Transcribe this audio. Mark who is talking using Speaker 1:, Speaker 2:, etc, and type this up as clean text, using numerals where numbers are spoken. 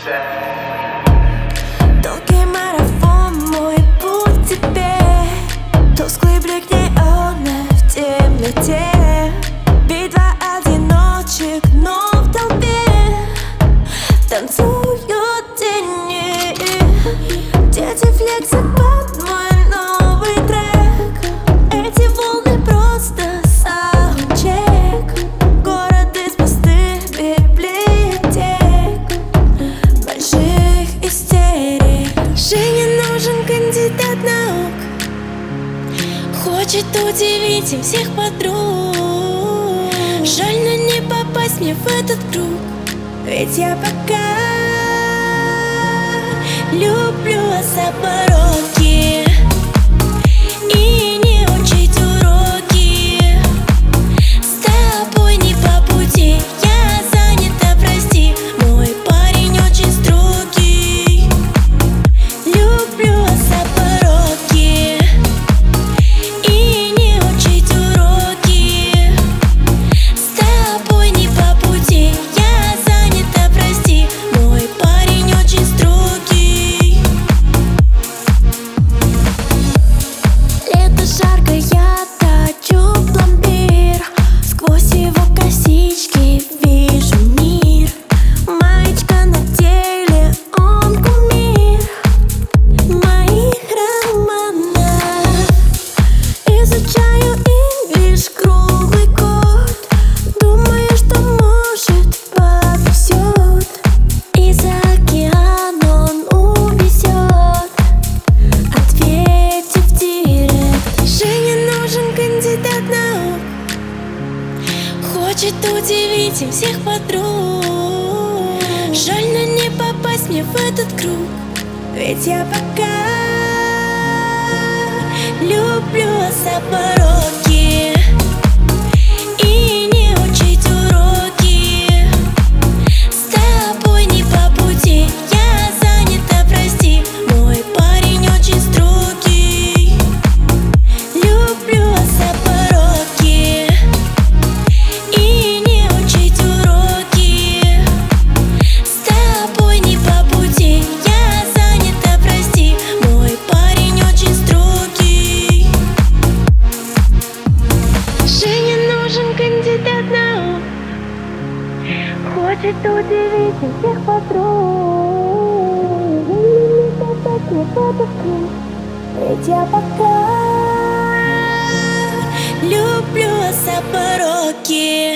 Speaker 1: Долгий марафон, мой путь теперь. Тусклый блик неона в темноте. Битва одиночек, но в толпе танцуют тени. Дети флексят под мой новый трек. Эти волны просто саундчек. Город из пустых библиотек, больших истерик. Жене нужен кандидат наук, хочет удивить им всех подруг. Жаль, но не попасть мне в этот круг, ведь я пока люблю обороки и не учить уроки. С тобой не по пути, я занята, прости. Мой парень очень строгий. Люблю обороки и не учить уроки. С тобой не по пути, я занята, прости. Мой парень очень строгий. Лето жарко, я точу пломбир. Сквозь его косички вижу мир. Маечка на теле, он кумир моих романов. Изучаю инглиш круглый год. Думаю, что может повезет, и за океан он увезет, ответив директ. Жене нужен кандидат наук, хочет удивить им всех подруг. Жаль, но не попасть мне в этот круг, ведь я пока люблю обороки и не учить уроки. С тобой не по пути, я занята, прости. Мой парень очень строгий. Люблю обороки и не учить уроки. С тобой не по пути, я занята, прости. Мой парень очень строгий. Жене нужен кандидат наук, хочет удивить всех подруг. Не попасть мне в этот круг, ведь я пока люблю обороки.